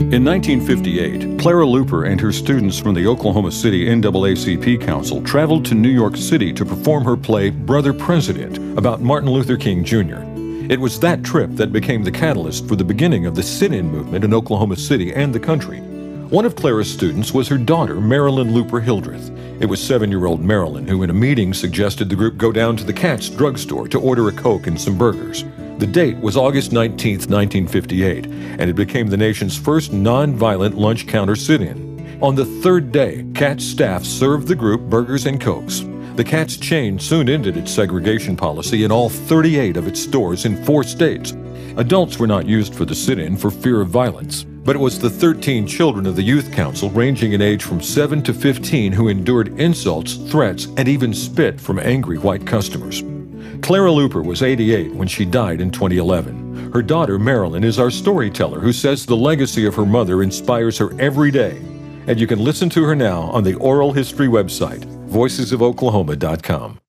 In 1958, Clara Luper and her students from the Oklahoma City NAACP Council traveled to New York City to perform her play Brother President about Martin Luther King Jr. It was that trip that became the catalyst for the beginning of the sit-in movement in Oklahoma City and the country. One of Clara's students was her daughter, Marilyn Luper Hildreth. It was 7-year-old Marilyn who in a meeting suggested the group go down to the Katz drugstore to order a Coke and some burgers. The date was August 19, 1958, and it became the nation's first non-violent lunch counter sit-in. On the third day, Katz staff served the group burgers and Cokes. The Katz chain soon ended its segregation policy in all 38 of its stores in 4 states. Adults were not used for the sit-in for fear of violence, but it was the 13 children of the Youth Council ranging in age from 7 to 15 who endured insults, threats, and even spit from angry white customers. Clara Luper was 88 when she died in 2011. Her daughter, Marilyn, is our storyteller who says the legacy of her mother inspires her every day. And you can listen to her now on the Oral History website, voicesofoklahoma.com.